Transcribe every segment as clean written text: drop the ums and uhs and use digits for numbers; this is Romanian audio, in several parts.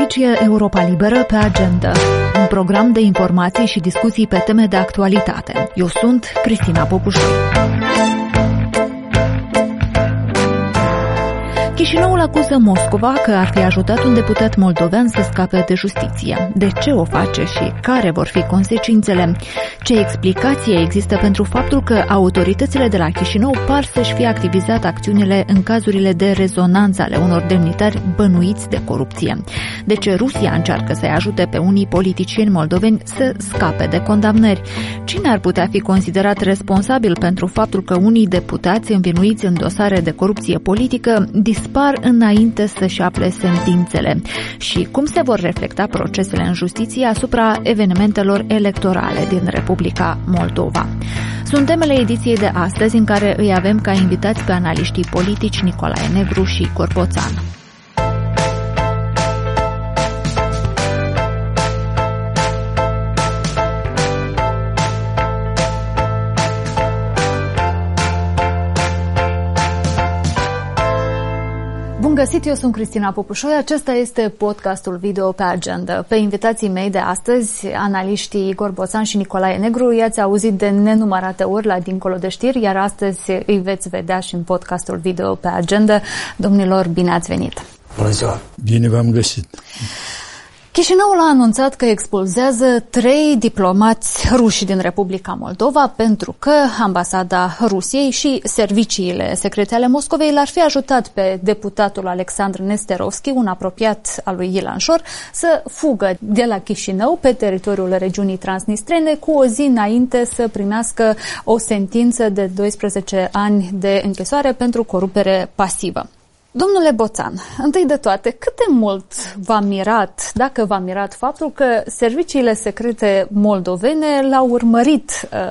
Aici e Europa Liberă pe agenda, un program de informații și discuții pe teme de actualitate. Eu sunt Cristina Popușoi. Chișinăul acuză Moscova că ar fi ajutat un deputat moldovean să scape de justiție. De ce o face și care vor fi consecințele? Ce explicație există pentru faptul că autoritățile de la Chișinău par să-și fie activizat acțiunile în cazurile de rezonanță ale unor demnitari bănuiți de corupție? De ce Rusia încearcă să-i ajute pe unii politicieni moldoveni să scape de condamnări? Cine ar putea fi considerat responsabil pentru faptul că unii deputați învinuiți în dosare de corupție politică dispar înainte să-și afle sentințele? Și cum se vor reflecta procesele în justiție asupra evenimentelor electorale din Republica Moldova? Sunt temele ediției de astăzi, în care îi avem ca invitați pe analiștii politici Nicolae Negru și Igor Boțan. Bun găsit, eu sunt Cristina Popușoi, acesta este podcastul video pe agenda. Pe invitații mei de astăzi, analiștii Igor Boțan și Nicolae Negru, i-ați auzit de nenumărate ori la Dincolo de Știri, iar astăzi îi veți vedea și în podcastul video pe agenda. Domnilor, bine ați venit! Bună ziua! Bine v-am găsit! Chișinăul a anunțat că expulzează 3 diplomați ruși din Republica Moldova pentru că ambasada Rusiei și serviciile secrete ale Moscovei l-ar fi ajutat pe deputatul Alexandru Nesterovski, un apropiat al lui Ilan Șor, să fugă de la Chișinău pe teritoriul regiunii transnistrene cu o zi înainte să primească o sentință de 12 ani de închisoare pentru corupere pasivă. Domnule Boțan, întâi de toate, cât de mult v-a mirat, dacă v-a mirat, faptul că serviciile secrete moldovene l-au urmărit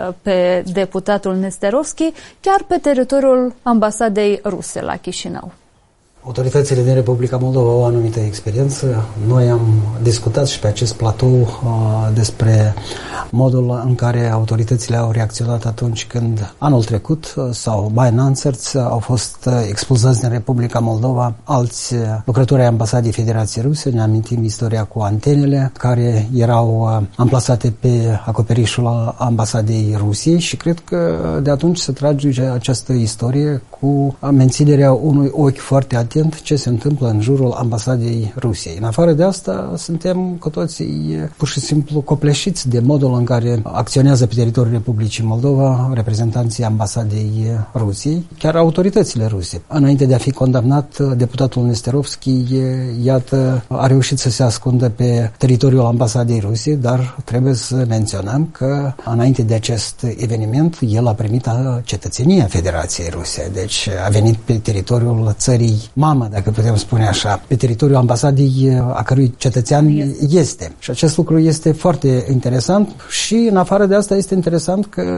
pe deputatul Nesterovski chiar pe teritoriul ambasadei ruse la Chișinău? Autoritățile din Republica Moldova au o anumită experiență. Noi am discutat și pe acest platou despre modul în care autoritățile au reacționat atunci când anul trecut sau mai înăuntri au fost expulzați din Republica Moldova alți lucrători ai ambasadei Federației Ruse. Ne amintim istoria cu antenele care erau amplasate pe acoperișul ambasadei Rusiei și cred că de atunci se trage această istorie cu menținerea unui ochi foarte atent ce se întâmplă în jurul ambasadei Rusiei. În afară de asta, suntem cu toții pur și simplu copleșiți de modul în care acționează pe teritoriul Republicii Moldova reprezentanții ambasadei Rusiei, chiar autoritățile ruse. Înainte de a fi condamnat, deputatul Nesterovski, iată, a reușit să se ascundă pe teritoriul ambasadei Rusiei, dar trebuie să menționăm că înainte de acest eveniment, el a primit cetățenia Federației Ruse. Deci a venit pe teritoriul țării mamă, dacă putem spune așa, pe teritoriul ambasadei a cărui cetățean este. Și acest lucru este foarte interesant și în afară de asta este interesant că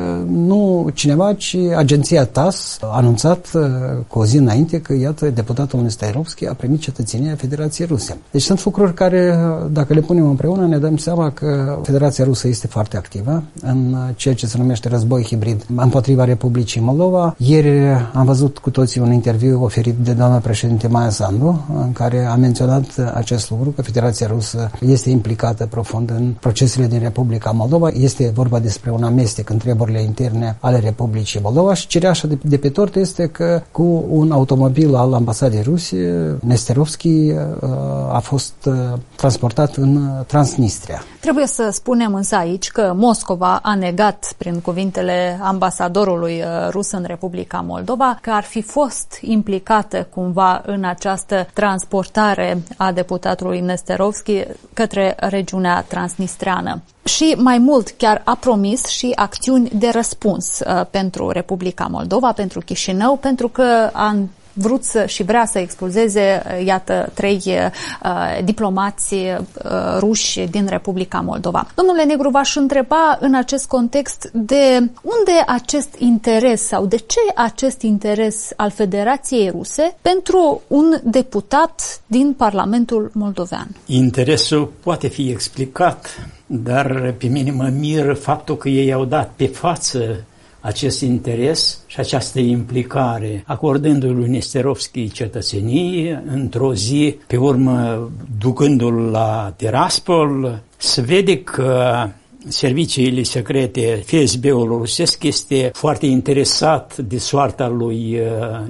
nu cineva, ci agenția TASS a anunțat cu o zi înainte că, iată, deputatul Nesterovski a primit cetățenia Federației Ruse. Deci sunt lucruri care, dacă le punem împreună, ne dăm seama că Federația Rusă este foarte activă în ceea ce se numește război hibrid împotriva Republicii Moldova. Ieri am văzut cu toții un interviu oferit de doamna președinte Maia Sandu, în care a menționat acest lucru, că Federația Rusă este implicată profund în procesele din Republica Moldova. Este vorba despre un amestec în treburile interne ale Republicii Moldova și cireașa de pe tort este că cu un automobil al ambasadei ruse, Nesterovski a fost transportat în Transnistria. Trebuie să spunem însă aici că Moscova a negat, prin cuvintele ambasadorului rus în Republica Moldova, că ar fi fost implicată cumva în această transportare a deputatului Nesterovski către regiunea transnistreană. Și mai mult, chiar a promis și acțiuni de răspuns pentru Republica Moldova, pentru Chișinău, pentru că a vrut și vrea să expulzeze, iată, 3 diplomați ruși din Republica Moldova. Domnule Negru, v-aș întreba în acest context de unde acest interes sau de ce acest interes al Federației Ruse pentru un deputat din Parlamentul moldovean? Interesul poate fi explicat, dar pe mine mă miră faptul că ei au dat pe față acest interes și această implicare, acordându-i lui Nesterovski cetățenie într-o zi, pe urmă ducându-l la Tiraspol, se vede că serviciile secrete, FSB-ul rusesc este foarte interesat de soarta lui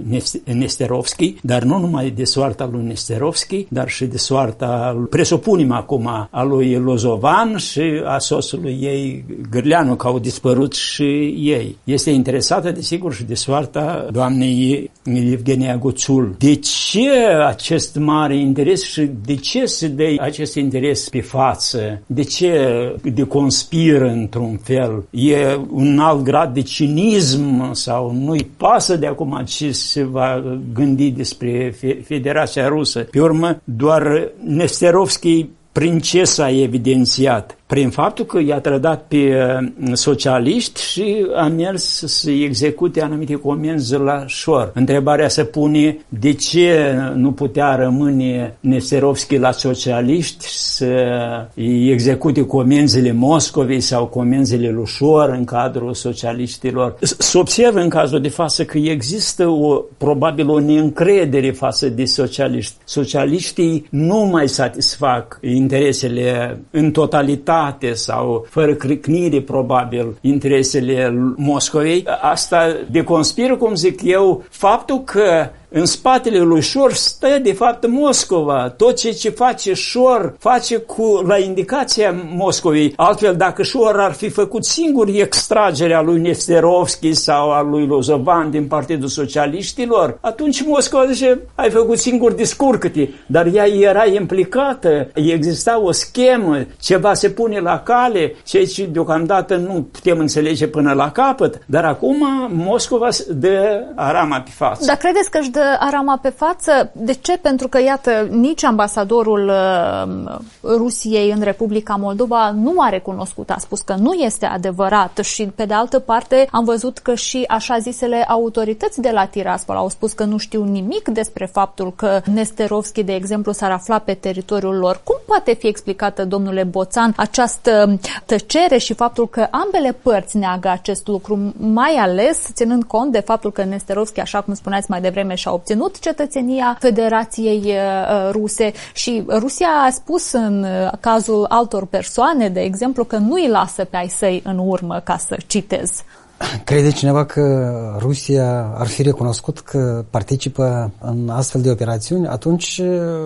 Nesterovski, dar nu numai de soarta lui Nesterovski, dar și de soarta, presupunem acum, a lui Lozovan și a soțului ei, Gârleanu, că au dispărut și ei. Este interesată, desigur, și de soarta doamnei Evgenia Guțul. De ce acest mare interes și de ce se dă acest interes pe față? De ce de conspiră într-un fel? E un alt grad de cinism sau nu-i pasă de acum ce se va gândi despre Federația Rusă? Pe urmă, doar Nesterovski princesa a evidențiat prin faptul că i-a trădat pe socialiști și a mers să execute anumite comenzi la șor. Întrebarea se pune de ce nu putea rămâne Nesterovski la socialiști să execute comenzile Moscovei sau comenzile lui Șor în cadrul socialiștilor. Se observă în cazul de față că există probabil o neîncredere față de socialiști. Socialiștii nu mai satisfac interesele în totalitate sau fără cricnire, probabil, interesele Moscovei. Asta deconspiră, cum zic eu, faptul că în spatele lui Șor stă, de fapt, Moscova. Tot ce face Șor face la indicația Moscovei. Altfel, dacă Șor ar fi făcut singur extragerea lui Nesterovski sau a lui Lozovan din Partidul Socialiștilor, atunci Moscova zice, ai făcut singur, descurcă-te. Dar ea era implicată, exista o schemă, ceva se pune la cale, ceea ce deocamdată nu putem înțelege până la capăt, dar acum Moscova dă arama pe față. Dar credeți că își dă arama pe față? De ce? Pentru că, iată, nici ambasadorul Rusiei în Republica Moldova nu a recunoscut, a spus că nu este adevărat și, pe de altă parte, am văzut că și așa zisele autorități de la Tiraspol au spus că nu știu nimic despre faptul că Nesterovski, de exemplu, s-ar afla pe teritoriul lor. Cum poate fi explicată, domnule Boțan, această tăcere și faptul că ambele părți neagă acest lucru, mai ales ținând cont de faptul că Nesterovski, așa cum spuneați mai devreme, și-a obținut cetățenia Federației Ruse și Rusia a spus în cazul altor persoane, de exemplu, că nu îi lasă pe ai săi în urmă, ca să citez. Crede cineva că Rusia ar fi recunoscut că participă în astfel de operațiuni? Atunci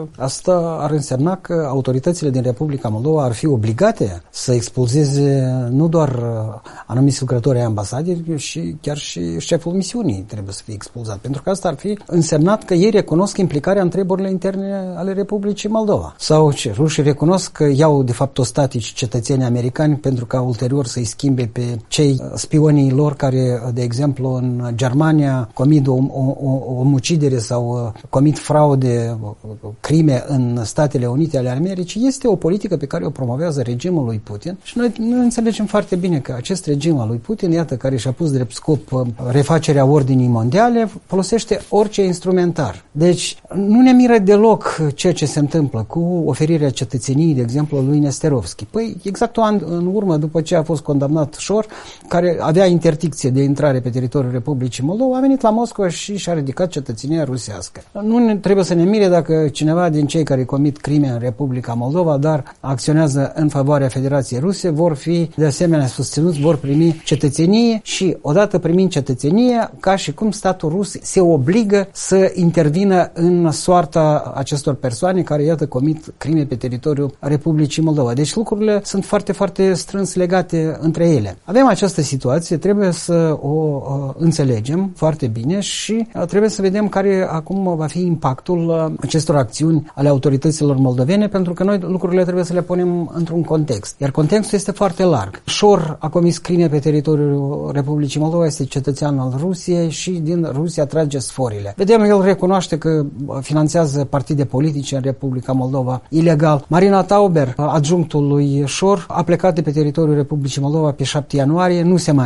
asta ar însemna că autoritățile din Republica Moldova ar fi obligate să expulzeze nu doar anumiți lucrători ai ambasadei, și chiar și șeful misiunii trebuie să fie expulzat. Pentru că asta ar fi însemnat că ei recunosc implicarea în treburile interne ale Republicii Moldova. Sau ce? Rușii recunosc că iau de fapt ostatici cetățenii americani pentru ca ulterior să-i schimbe pe cei spionii lor care, de exemplu, în Germania comit o omucidere sau comit fraude, crime în Statele Unite ale Americii. Este o politică pe care o promovează regimul lui Putin și noi înțelegem foarte bine că acest regim al lui Putin, iată, care și-a pus drept scop refacerea ordinii mondiale, folosește orice instrumentar. Deci nu ne miră deloc ceea ce se întâmplă cu oferirea cetățeniei, de exemplu, lui Nesterovski. Păi, exact un an în urmă, după ce a fost condamnat Șor, care avea interdicție de intrare pe teritoriul Republicii Moldova, a venit la Moscova și și-a ridicat cetățenia rusească. Nu trebuie să ne mire dacă cineva din cei care comit crime în Republica Moldova, dar acționează în favoarea Federației Ruse, vor fi de asemenea susținuți, vor primi cetățenie și odată primind cetățenie, ca și cum statul rus se obligă să intervină în soarta acestor persoane care, iată, comit crime pe teritoriul Republicii Moldova. Deci lucrurile sunt foarte, foarte strâns legate între ele. Avem această situație, trebuie să o înțelegem foarte bine și trebuie să vedem care acum va fi impactul acestor acțiuni ale autorităților moldovene, pentru că noi lucrurile trebuie să le punem într-un context. Iar contextul este foarte larg. Șor a comis crime pe teritoriul Republicii Moldova, este cetățean al Rusiei și din Rusia trage sforile. Vedem, el recunoaște că finanțează partide politice în Republica Moldova ilegal. Marina Tauber, adjunctul lui Șor, a plecat de pe teritoriul Republicii Moldova pe 7 ianuarie, nu se mai întoarce.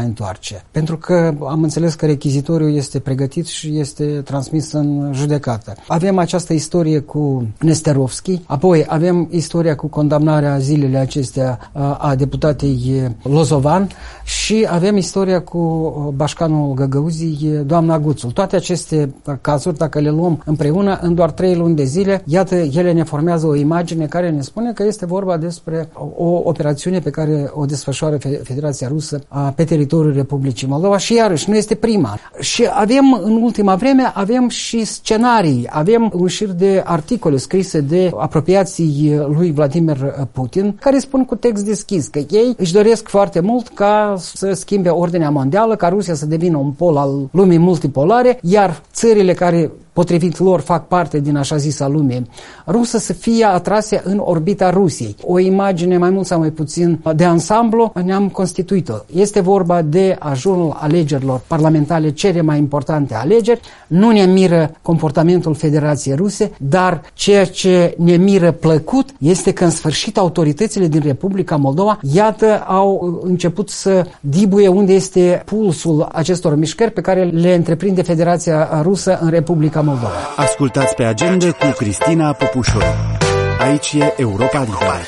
face, pentru că am înțeles că rechizitoriul este pregătit și este transmis în judecată. Avem această istorie cu Nesterovski, apoi avem istoria cu condamnarea zilele acestea a deputatei Lozovan și avem istoria cu bașcanul Găgăuzii, doamna Guțul. Toate aceste cazuri, dacă le luăm împreună, în doar 3 luni de zile, iată, ele ne formează o imagine care ne spune că este vorba despre o operațiune pe care o desfășoară Federația Rusă pe teritoriul Republicii Moldova și iarăși nu este prima. Și avem, în ultima vreme, avem și scenarii, avem un șir de articole scrise de apropiații lui Vladimir Putin, care spun cu text deschis că ei își doresc foarte mult ca să schimbe ordinea mondială, ca Rusia să devină un pol al lumii multipolare, iar țările care potrivit lor fac parte din așa zisa lume rusă să fie atrase în orbita Rusiei. O imagine mai mult sau mai puțin de ansamblu ne-am constituit-o. Este vorba de ajunul alegerilor parlamentare, cele mai importante alegeri. Nu ne miră comportamentul Federației Ruse, dar ceea ce ne miră plăcut este că în sfârșit autoritățile din Republica Moldova, iată, au început să dibuie unde este pulsul acestor mișcări pe care le întreprinde Federația Rusă în Republica Moldova. Ascultați Pe Agenda cu Cristina Popușoru. Aici e Europa Liberă.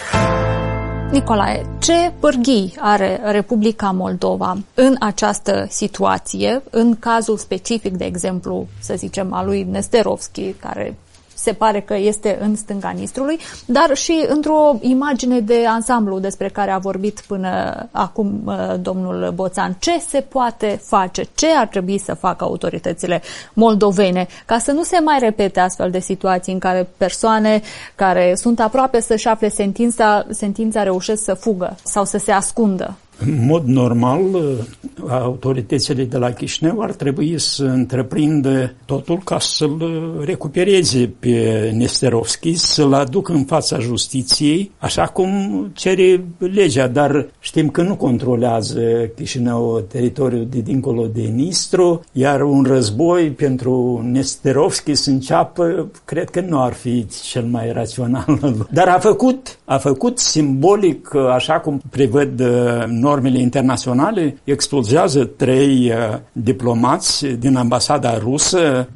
Nicolae, ce pârghii are Republica Moldova în această situație, în cazul specific, de exemplu, să zicem, al lui Nesterovski, care se pare că este în stânga Nistrului, dar și într-o imagine de ansamblu despre care a vorbit până acum domnul Boțan. Ce se poate face? Ce ar trebui să facă autoritățile moldovene ca să nu se mai repete astfel de situații în care persoane care sunt aproape să-și afle sentința reușesc să fugă sau să se ascundă? În mod normal, autoritățile de la Chișinău ar trebui să întreprindă totul ca să-l recupereze pe Nesterovski, să-l aducă în fața justiției, așa cum cere legea, dar știm că nu controlează Chișinău teritoriul de dincolo de Nistru, iar un război pentru Nesterovski să înceapă, cred că nu ar fi cel mai rațional. Dar a făcut simbolic, așa cum prevăd normele internaționale, expulzează 3 diplomați din ambasada rusă.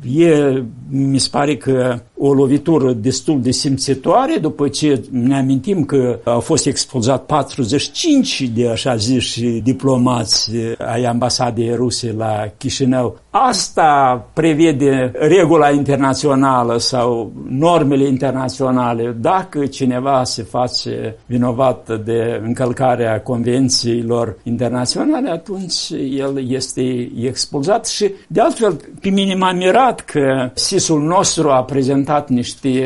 Mi se pare că o lovitură destul de simțitoare, după ce ne amintim că au fost expulzat 45 de așa ziși diplomați ai ambasadei ruse la Chișinău. Asta prevede regula internațională sau normele internaționale. Dacă cineva se face vinovat de încălcarea convențiilor internaționale, atunci el este expulzat. Și de altfel, pe mine m-a mirat că SIS-ul nostru a prezentat niște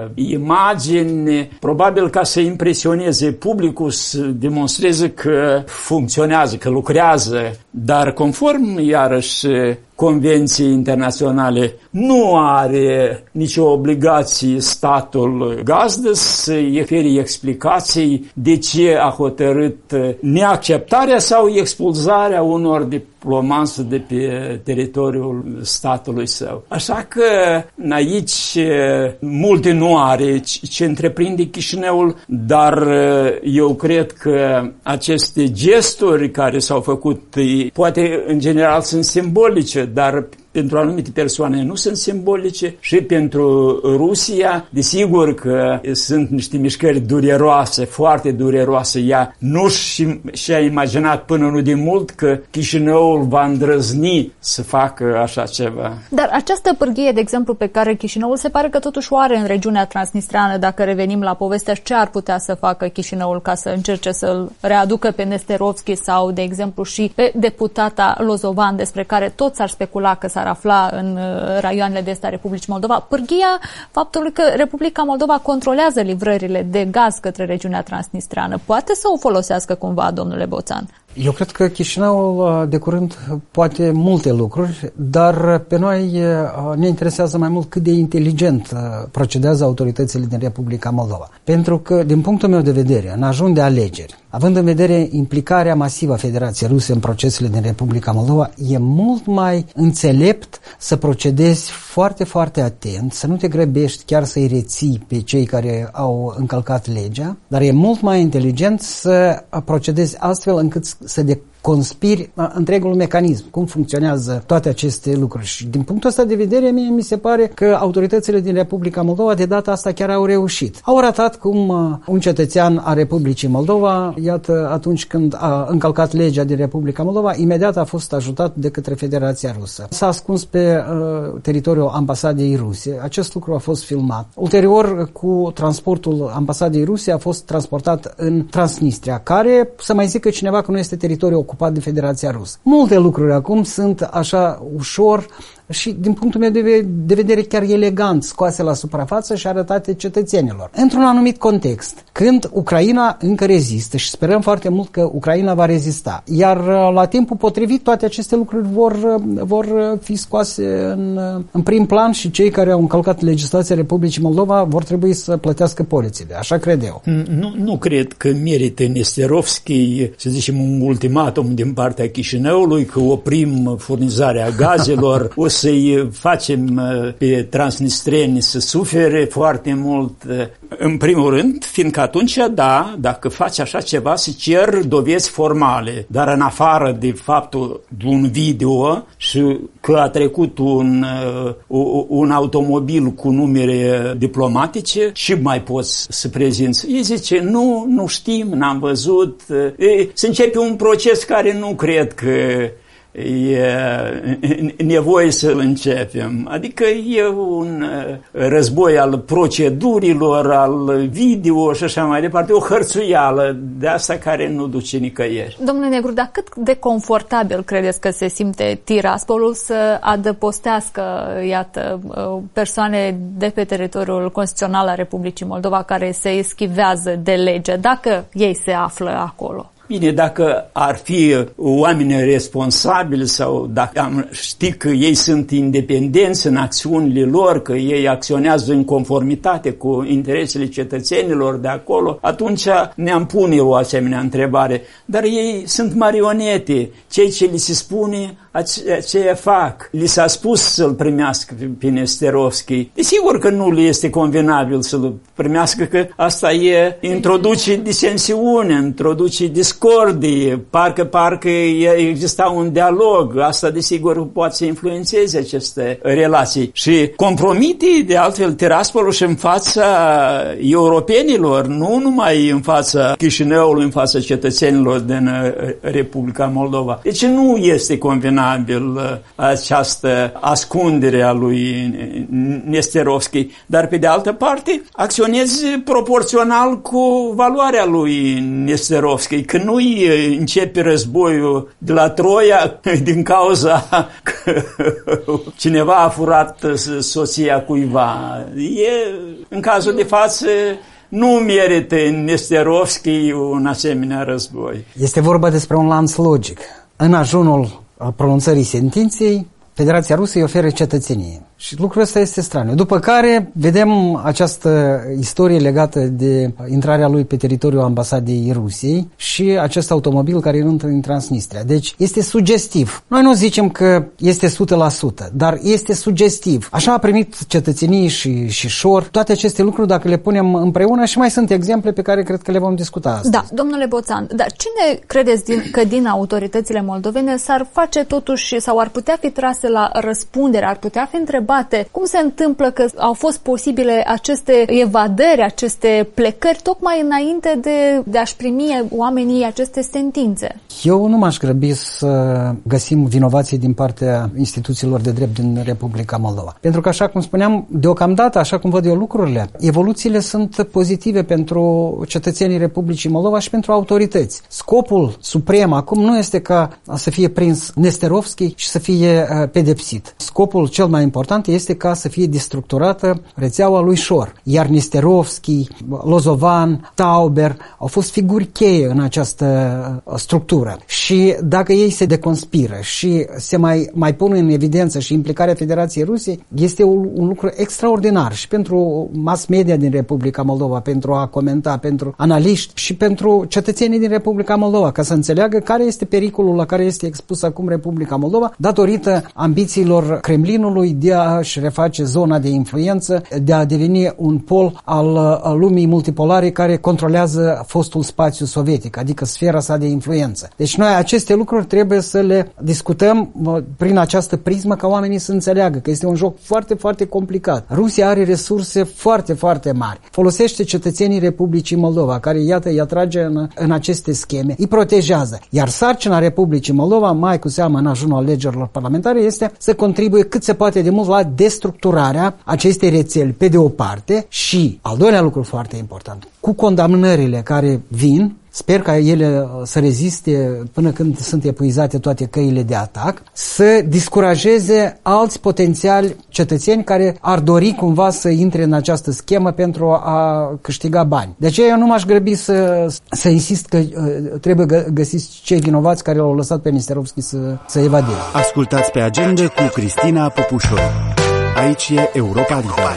imagini, probabil ca să impresioneze publicul, să demonstreze că funcționează, că lucrează, dar conform iarăși convenții internaționale, nu are nicio obligație statul gazdă să-i ofere explicații de ce a hotărât neacceptarea sau expulzarea unor diplomați de pe teritoriul statului său. Așa că aici multe nu are ce întreprinde Chișinăul, dar eu cred că aceste gesturi care s-au făcut, poate în general sunt simbolice, dar pentru anumite persoane nu sunt simbolice și pentru Rusia, desigur că sunt niște mișcări dureroase, foarte dureroase. Ea nu și-a imaginat până nu de mult că Chișinăul va îndrăzni să facă așa ceva. Dar această pârghie, de exemplu, pe care Chișinăul se pare că totuși o are în regiunea transnistreană, dacă revenim la povestea, ce ar putea să facă Chișinăul ca să încerce să-l readucă pe Nesterovski sau, de exemplu, și pe deputata Lozovan, despre care toți ar specula că s-ar afla în raioanele de est a Republicii Moldova, pârghia faptului că Republica Moldova controlează livrările de gaz către regiunea transnistreană. Poate să o folosească cumva, domnule Boțan? Eu cred că Chișinăul de curând poate multe lucruri, dar pe noi ne interesează mai mult cât de inteligent procedează autoritățile din Republica Moldova. Pentru că, din punctul meu de vedere, în ajun de alegeri, având în vedere implicarea masivă a Federației Ruse în procesele din Republica Moldova, e mult mai înțelept să procedezi foarte, foarte atent, să nu te grăbești chiar să-i reții pe cei care au încălcat legea, dar e mult mai inteligent să procedezi astfel încât să conspiri întregul mecanism, cum funcționează toate aceste lucruri. Și din punctul ăsta de vedere, mie mi se pare că autoritățile din Republica Moldova de data asta chiar au reușit. Au arătat cum un cetățean a Republicii Moldova, iată, atunci când a încălcat legea din Republica Moldova, imediat a fost ajutat de către Federația Rusă. S-a ascuns pe teritoriul ambasadei ruse. Acest lucru a fost filmat. Ulterior, cu transportul ambasadei ruse a fost transportat în Transnistria, care, să mai zică cineva că nu este teritoriu ocupat de Federația Rusă. Multe lucruri acum sunt așa ușor și, din punctul meu de vedere, chiar elegant scoase la suprafață și arătate cetățenilor. Într-un anumit context, când Ucraina încă rezistă și sperăm foarte mult că Ucraina va rezista, iar la timpul potrivit toate aceste lucruri vor fi scoase în prim plan și cei care au încălcat legislația Republicii Moldova vor trebui să plătească polițile. Așa cred eu. Nu cred că merită Nesterovski, să zicem, un ultimatum din partea Chișinăului că oprim furnizarea gazelor, o să-i facem pe transnistreni să sufere foarte mult. În primul rând, fiindcă atunci, da, dacă faci așa ceva, se cer dovezi formale, dar în afară de faptul de un video și că a trecut un automobil cu numere diplomatice și mai poți să prezinți. Ei zice, nu știm, n-am văzut. Se începe un proces care nu cred că e nevoie să-l începem. Adică e un război al procedurilor, al video și așa mai departe, o hărțuială de asta care nu duce nicăieri. Domnule Negru, dar cât de confortabil credeți că se simte Tiraspolul să adăpostească, iată, persoane de pe teritoriul constituțional al Republicii Moldova care se eschivează de lege, dacă ei se află acolo? Bine, dacă ar fi oameni responsabili sau dacă am ști că ei sunt independenți în acțiunile lor, că ei acționează în conformitate cu interesele cetățenilor de acolo, atunci ne-am pune o asemenea întrebare. Dar ei sunt marionete. Cei ce li se spune, aceea fac. Li s-a spus să-l primească pe Nesterovski. Desigur că nu le este convenabil să-l primească, că asta introduce disensiune, introduce discordie, parcă exista un dialog. Asta desigur poate să influențeze aceste relații. Și compromite de altfel Tiraspolul și în fața europenilor, nu numai în fața Chișinăului, în fața cetățenilor din Republica Moldova. Deci nu este convenabil această ascundere a lui Nesterovski, dar pe de altă parte acționeze proporțional cu valoarea lui Nesterovski, că nu începe războiul de la Troia din cauza că cineva a furat soția cuiva. În cazul de față nu merită Nesterovski un asemenea război. Este vorba despre un lanț logic. În ajunul pronunțării sentinței, Federația Rusă îi oferă cetățenie. Și lucrul ăsta este straniu. După care vedem această istorie legată de intrarea lui pe teritoriul ambasadei Rusiei și acest automobil care intră în Transnistria. Deci este sugestiv. Noi nu zicem că este 100%, dar este sugestiv. Așa a primit cetățenii și Șor. Toate aceste lucruri, dacă le punem împreună, și mai sunt exemple pe care cred că le vom discuta astăzi. Da, domnule Boțan, dar cine credeți că din autoritățile moldovene s-ar face totuși sau ar putea fi trase la răspundere, ar putea fi întrebate cum se întâmplă că au fost posibile aceste evadări, aceste plecări tocmai înainte de a-și primi oamenii aceste sentințe? Eu nu m-aș grăbi să găsim vinovații din partea instituțiilor de drept din Republica Moldova. Pentru că, așa cum spuneam, deocamdată, așa cum văd eu lucrurile, evoluțiile sunt pozitive pentru cetățenii Republicii Moldova și pentru autorități. Scopul suprem acum nu este ca să fie prins Nesterovski și să fie pedepsit. Scopul cel mai important este ca să fie destructurată rețeaua lui Șor. Iar Nesterovski, Lozovan, Tauber au fost figuri cheie în această structură. Și dacă ei se deconspiră și se mai pun în evidență și implicarea Federației Rusiei, este un lucru extraordinar și pentru mass media din Republica Moldova, pentru a comenta, pentru analiști și pentru cetățenii din Republica Moldova, ca să înțeleagă care este pericolul la care este expus acum Republica Moldova datorită ambițiilor Kremlinului de a a își reface zona de influență, de a deveni un pol al lumii multipolare care controlează fostul spațiu sovietic, adică sfera sa de influență. Deci noi aceste lucruri trebuie să le discutăm prin această prismă ca oamenii să înțeleagă că este un joc foarte, foarte complicat. Rusia are resurse foarte, foarte mari. Folosește cetățenii Republicii Moldova, care, iată, îi atrage în aceste scheme, îi protejează. Iar sarcina Republicii Moldova, mai cu seamă în ajunul alegerilor parlamentare, este să contribuie cât se poate de mult la destructurarea acestei rețeli, pe de o parte, și, al doilea lucru foarte important, cu condamnările care vin, sper ca ele să reziste până când sunt epuizate toate căile de atac, să discurajeze alți potențiali cetățeni care ar dori cumva să intre în această schemă pentru a câștiga bani. De aceea eu nu m-aș grăbi să insist că trebuie găsiți cei vinovați care l-au lăsat pe Nesterovski să evadeze. Ascultați pe Agenda cu Cristina Popușoru. Aici e Europa Liberă.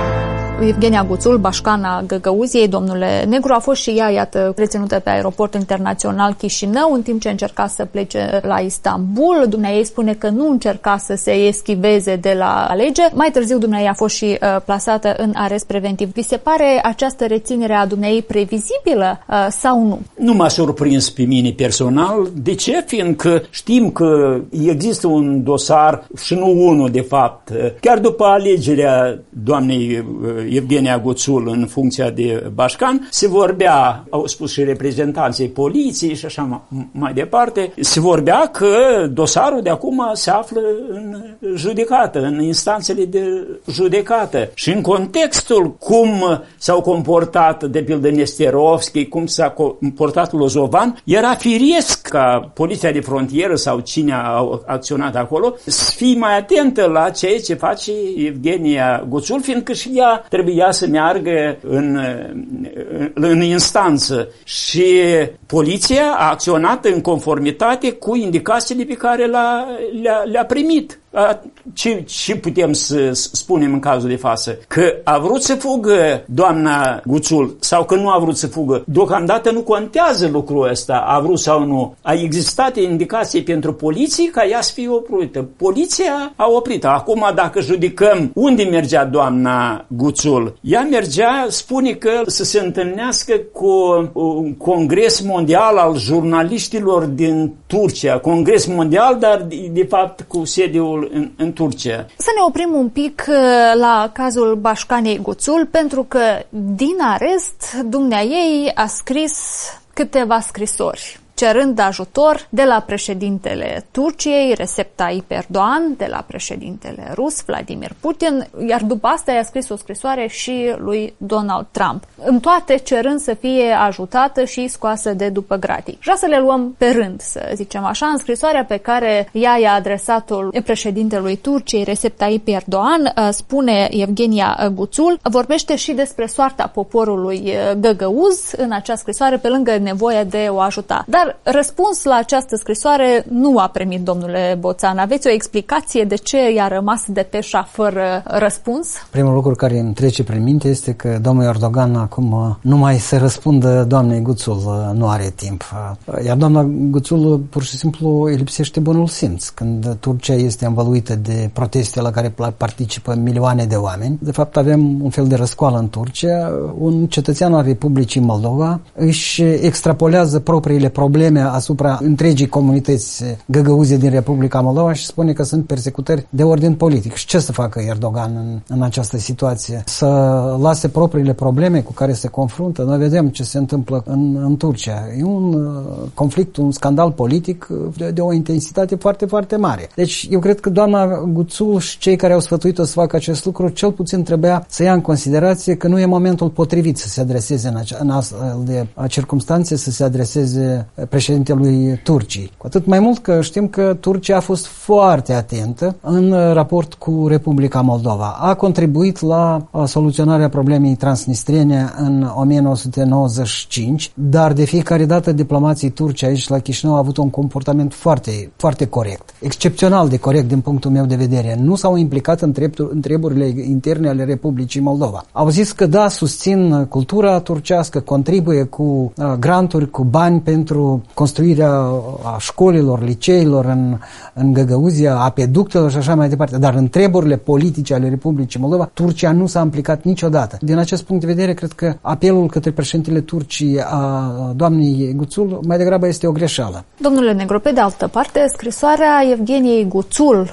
Evgenia Guțul, bașcana Găgăuziei, domnule Negru, a fost și ea, iată, reținută pe aeroportul internațional Chișinău, în timp ce încerca să plece la Istanbul. Dumneaei spune că nu încerca să se eschiveze de la lege. Mai târziu dumneaei a fost și plasată în arest preventiv. Vi se pare această reținere a dumneaei previzibilă sau nu? Nu m-a surprins pe mine personal. De ce? Fiindcă știm că există un dosar, și nu unul de fapt, chiar după alegerea doamnei Evgenia Guțul în funcția de bașcan, se vorbea, au spus și reprezentanții poliției și așa mai departe, se vorbea că dosarul de acum se află în judecată, în instanțele de judecată. Și în contextul cum s-au comportat, de pildă, Nesterovski, cum s-a comportat Lozovan, era firesc ca poliția de frontieră sau cine a acționat acolo să fie mai atentă la ceea ce face Evgenia Guțul, fiindcă și ea trebuia să meargă în instanță și poliția a acționat în conformitate cu indicațiile pe care le-a primit. Ce putem să spunem în cazul de față? Că a vrut să fugă doamna Guțul sau că nu a vrut să fugă? Deocamdată nu contează lucrul ăsta, a vrut sau nu. A existat indicații pentru poliție ca ea să fie oprită. Poliția a oprit-o. Acum, dacă judecăm unde mergea doamna Guțul, ea mergea, spune că să se întâlnească cu un congres mondial al jurnaliștilor din Turcia. Congres mondial, dar de fapt cu sediul în Turcia. Să ne oprim un pic la cazul bașcanei Guțul, pentru că din arest dumneaei a scris câteva scrisori cerând ajutor de la președintele Turciei, Recep Tayyip Erdogan, de la președintele rus, Vladimir Putin, iar după asta i-a scris o scrisoare și lui Donald Trump. În toate cerând să fie ajutată și scoasă de după gratii. Vreau să le luăm pe rând, să zicem așa. În scrisoarea pe care ea i-a adresat-o președintelui Turciei, Recep Tayyip Erdogan, spune Evgenia Guțul, vorbește și despre soarta poporului găgăuz în acea scrisoare, pe lângă nevoia de o ajuta. Dar răspuns la această scrisoare nu a primit domnule Boțan. Aveți o explicație de ce i-a rămas depeșa fără răspuns? Primul lucru care îmi trece prin minte este că domnul Erdogan acum numai să răspundă doamnei Guțul nu are timp. Iar doamna Guțul pur și simplu îi lipsește bunul simț. Când Turcia este învăluită de proteste la care participă milioane de oameni, de fapt avem un fel de răscoală în Turcia. Un cetățean al Republicii Moldova își extrapolează propriile probleme asupra întregii comunități găgăuze din Republica Moldova și spune că sunt persecutări de ordin politic. Și ce să facă Erdogan în această situație? Să lase propriile probleme cu care se confruntă? Noi vedem ce se întâmplă în Turcia. E un conflict, un scandal politic de o intensitate foarte, foarte mare. Deci eu cred că doamna Guțul și cei care au sfătuit-o să facă acest lucru, cel puțin trebuia să ia în considerație că nu e momentul potrivit să se adreseze în astfel de circumstanțe, să se adreseze președintelui Turciei. Cu atât mai mult că știm că Turcia a fost foarte atentă în raport cu Republica Moldova. A contribuit la soluționarea problemei transnistrene în 1995, dar de fiecare dată diplomații turci aici la Chișinău au avut un comportament foarte, foarte corect. Excepțional de corect din punctul meu de vedere. Nu s-au implicat în treburile interne ale Republicii Moldova. Au zis că da, susțin cultura turcească, contribuie cu granturi, cu bani pentru construirea a școlilor, liceilor în Găgăuzia, apeductelor și așa mai departe. Dar în treburile politice ale Republicii Moldova, Turcia nu s-a implicat niciodată. Din acest punct de vedere, cred că apelul către președintele Turciei a doamnei Guțul mai degrabă este o greșeală. Domnule Negru, pe de altă parte, scrisoarea Evgeniei Guțul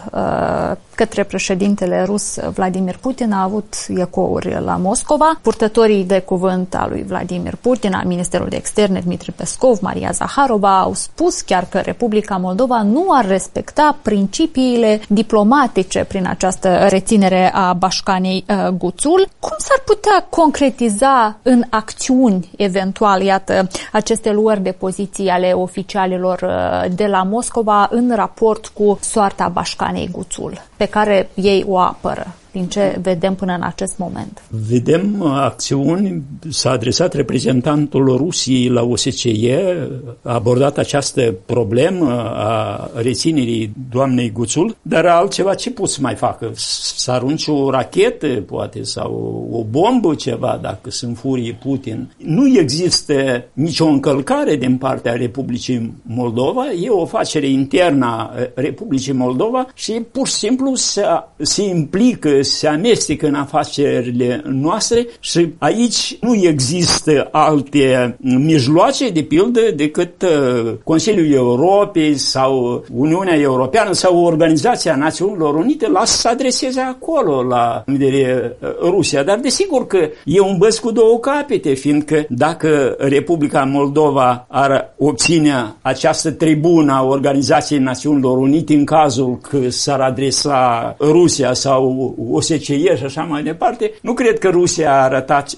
către președintele rus Vladimir Putin a avut ecouri la Moscova. Purtătorii de cuvânt al lui Vladimir Putin, al Ministerului de Externe Dmitri Peskov, Maria Zaharova, au spus chiar că Republica Moldova nu ar respecta principiile diplomatice prin această reținere a Bașcanei Guțul. Cum s-ar putea concretiza în acțiuni eventual, iată, aceste luări de poziții ale oficialilor de la Moscova în raport cu soarta Bașcanei Guțul, pe care ei o apără? Din ce vedem până în acest moment? Vedem acțiuni, s-a adresat reprezentantul Rusiei la OSCE, a abordat această problemă a reținerii doamnei Guțul, dar altceva ce pot să mai facă? Să arunce o rachetă, poate, sau o bombă, ceva, dacă se înfurie Putin. Nu există nicio încălcare din partea Republicii Moldova, e o afacere internă a Republicii Moldova și pur și simplu se implică, se amestecă în afacerile noastre și aici nu există alte mijloace, de pildă, decât Consiliul Europei sau Uniunea Europeană sau Organizația Națiunilor Unite lasă să adreseze acolo la Rusia. Dar desigur că e un băț cu două capete, fiindcă dacă Republica Moldova ar obține această tribună a Organizației Națiunilor Unite în cazul că s-ar adresa Rusia sau OSCE și așa mai departe, nu cred că Rusia a arătat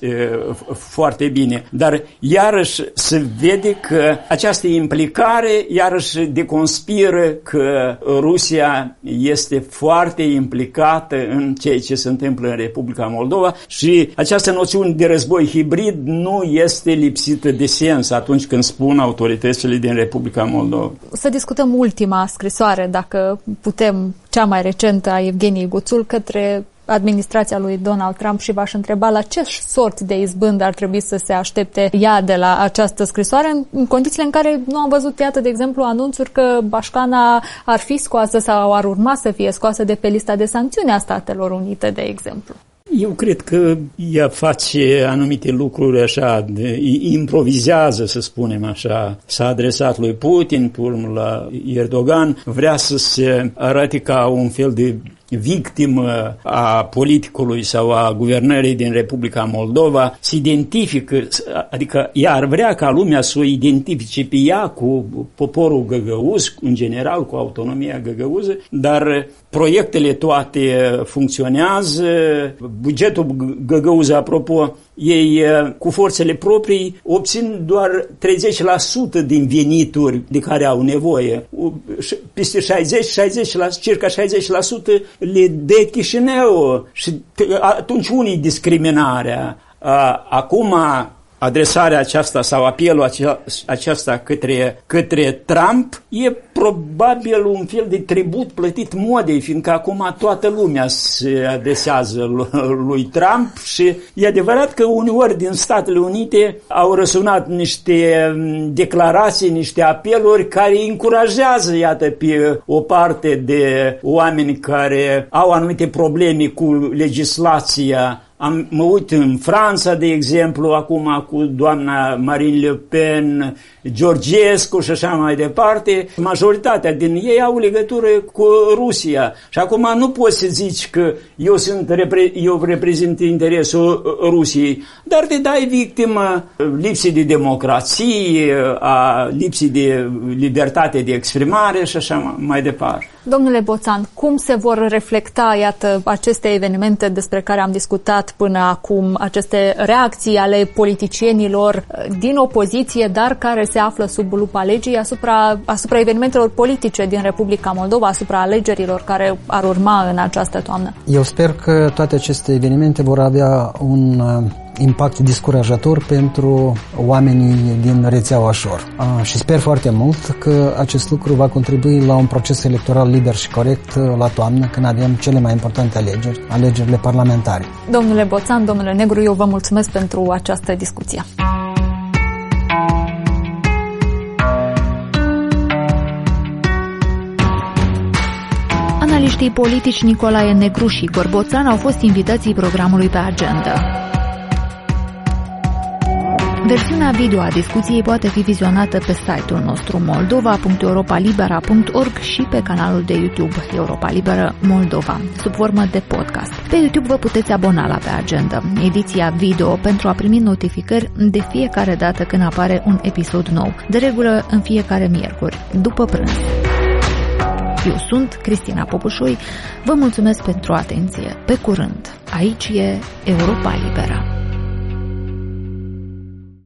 foarte bine. Dar iarăși se vede că această implicare iarăși deconspiră că Rusia este foarte implicată în ceea ce se întâmplă în Republica Moldova și această noțiune de război hibrid nu este lipsită de sens atunci când spun autoritățile din Republica Moldova. Să discutăm ultima scrisoare, dacă putem, cea mai recentă a Evgeniei Guțul către administrația lui Donald Trump și v-aș întreba la ce sort de izbândă ar trebui să se aștepte ea de la această scrisoare în condițiile în care nu am văzut, iată, de exemplu, anunțuri că Bașcana ar fi scoasă sau ar urma să fie scoasă de pe lista de sancțiuni a Statelor Unite, de exemplu. Eu cred că ea face anumite lucruri așa, improvizează, să spunem așa. S-a adresat lui Putin, pe urmă la Erdogan, vrea să se arate ca un fel de victimă a politicului sau a guvernării din Republica Moldova, se identifică, adică ea ar vrea ca lumea să o identifice pe ea cu poporul găgăuz, în general cu autonomia găgăuză, dar proiectele toate funcționează, bugetul găgăuz, apropo, ei cu forțele proprii obțin doar 30% din venituri de care au nevoie. Peste 60%, circa 60% le dă Chișinău și atunci unii discriminarea. Acum adresarea aceasta sau apelul acesta către Trump e probabil un fel de tribut plătit modei, fiindcă acum toată lumea se adresează lui Trump și e adevărat că uneori din Statele Unite au răsunat niște declarații, niște apeluri care încurajează, iată, pe o parte de oameni care au anumite probleme cu legislația. Mă uit în Franța, de exemplu, acum cu doamna Marine Le Pen, Georgescu și așa mai departe. Majoritatea din ei au legătură cu Rusia. Și acum nu poți să zici că eu reprezint interesul Rusiei, dar te dai victimă lipsii de democrație, a lipsii de libertate de exprimare și așa mai departe. Domnule Boțan, cum se vor reflecta, iată, aceste evenimente despre care am discutat până acum, aceste reacții ale politicienilor din opoziție, dar care se află sub lupa legii asupra evenimentelor politice din Republica Moldova, asupra alegerilor care ar urma în această toamnă? Eu sper că toate aceste evenimente vor avea un impact descurajator pentru oamenii din rețeaua Șor. Și sper foarte mult că acest lucru va contribui la un proces electoral liber și corect la toamnă, când avem cele mai importante alegeri, alegerile parlamentare. Domnule Boțan, domnule Negru, eu vă mulțumesc pentru această discuție. Jurnaliștii politici Nicolae Negru și Igor Boțan au fost invitații programului pe agenda. Versiunea video a discuției poate fi vizionată pe site-ul nostru moldova.europalibera.org și pe canalul de YouTube Europa Liberă Moldova, sub formă de podcast. Pe YouTube vă puteți abona la Pe Agenda, ediția video, pentru a primi notificări de fiecare dată când apare un episod nou, de regulă în fiecare miercuri, după prânz. Eu sunt Cristina Popușoi, vă mulțumesc pentru atenție. Pe curând, aici e Europa Liberă.